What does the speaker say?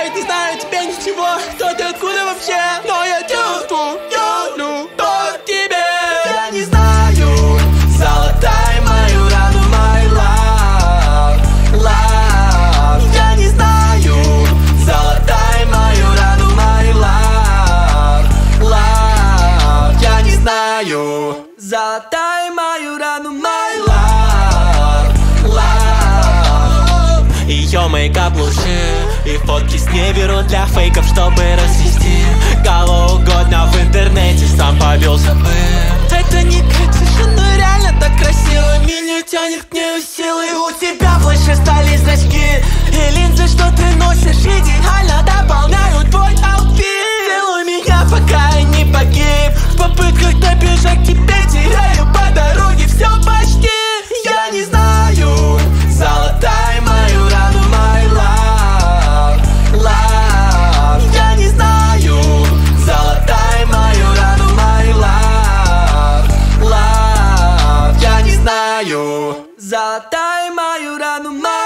знает, не знаю тебе ничего. Кто ты, откуда вообще? Но я чувствую любовь к тебе. Я не знаю, залатай мою рану, my love, love. Я не знаю, залатай мою рану, my love, love. Я не знаю, залатай мою рану, my love, love. Ее мейкап лучше, и фотки с ней беру для фейков, чтобы разнести кого угодно в интернете, сам побился бы. Это не Катюша, но реально так красиво. Меня тянет к ней силы. У тебя больше стали зрачки и линзы, что ты носишь, идеально дополняют твой аутфит. Целуй меня, пока я не погиб. В попытках добежать к тебе теряю по дороге все почти. Я не знаю, залатай мою рану, my love, love. Я не знаю, залатай мою рану, my love, love. Я не знаю, залатай мою рану, my